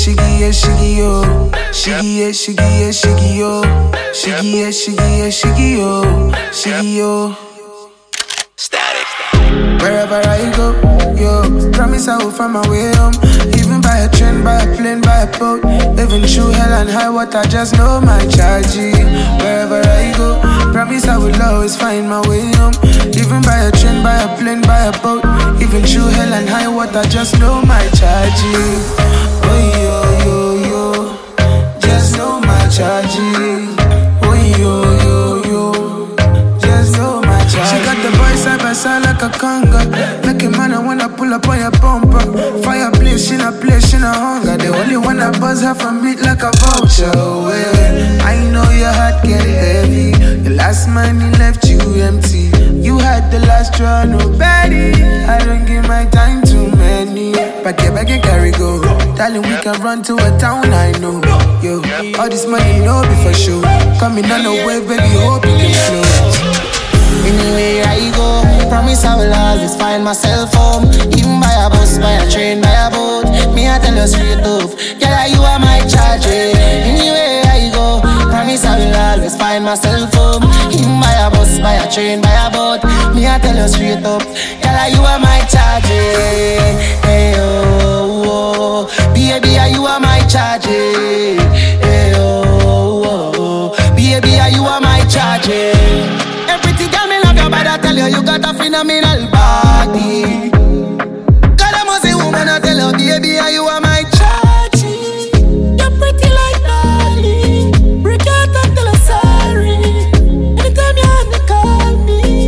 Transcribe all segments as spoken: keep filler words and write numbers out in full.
shiggy, yeah, shiggy, yo. Shiggy, yeah, shiggy, yeah, shiggy, yo. Shiggy, yeah, shiggy, yeah, shiggy, yo. Shiggy, yo. Static. Wherever I go, yo, promise I will find my way home. Even by a train, by a plane, by a boat. Even through hell and high water, just know my charge. Wherever I go, promise I will always find my way home. Even by a train, by a plane, by a boat. Even through hell and high water, just know my charge. Oh yo yo yo, just know my charge. Oh yo yo yo, just know my charge. She got the voice side by side like a conga. Like a man, I wanna pull up on your bumper. Fireplace, she not place, she not hunger. The only one that buzz her from beat like a vulture. Well, I know your heart get heavy. The last man he left you empty. You had the last draw, nobody. I don't give my time to many. Back here, back and carry go. Darling, we can run to a town I know. Yo, all this money, no be for sure. Coming on the wave, baby, hope you can float. Anywhere I go, promise I will always find myself home. Even by a bus, by a train, by a boat. Me I tell you straight up, girl, you are my charge. Anywhere I go, promise I will always find myself home. Even by a bus, by a train, by a boat. Me I tell you straight up, girl, you are my charge. Hey oh, oh, baby, you are my charge. Hey oh, oh, baby, you are my charge. Everything girl me love you, but I tell you, you got a phenomenal body. God, I must say, woman, I tell you, baby, you are my charge. You're pretty like Dolly. Break out and tell her sorry. Anytime you have to call me,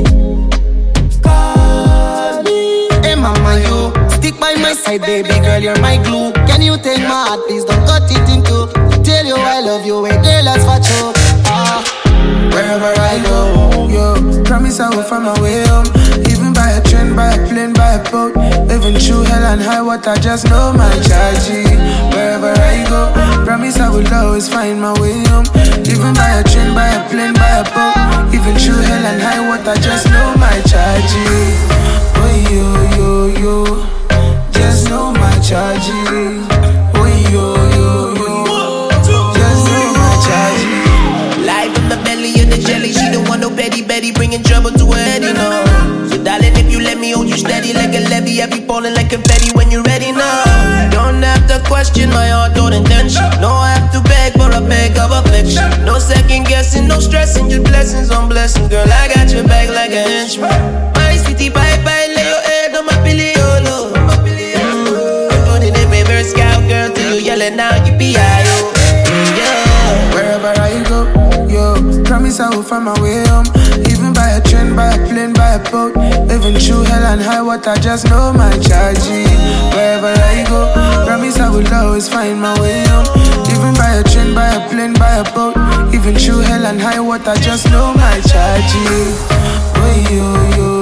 call me. Hey, mama, you stick by my side, baby girl, you're my glue. Can you take my heart, please don't cut it in two. Tell you I love you, wait, girl, that's for you. Ah. Wherever I go, yo, promise I will find my way home. Even by a train, by a plane, by a boat. Even through hell and high water, just know my charge. Wherever I go, promise I will always find my way home. Even by a train, by a plane, by a boat. Even through hell and high water, just know my charge. Oh yo yo yo, just know my charge. Oh yo yo yo, just know my charge. Live from the belly of the jelly. She don't want no Betty Betty, bringing trouble to her head, you know. So darling, if you let me hold you steady like a levy, I be falling like confetti when you're ready now. Don't have to question my heart or intention. No, I have to beg for a beg of affection. No second guessing, no stressing, just blessings on blessings. Girl, I got your back like a henchman. My sweetie pie pie, lay your head on my pillow, yo. Mm. You're going in the favorite scout, girl, till you yelling out, you be I, yo. Yeah. Wherever I go, yo, promise I will find my way home. Even by a train, by a plane, by a boat. Even through hell and high water, just know my charge. Wherever I go, promise I will always find my way home. Even by a train, by a plane, by a boat. Even through hell and high water, just know my charge. Oh yo yo.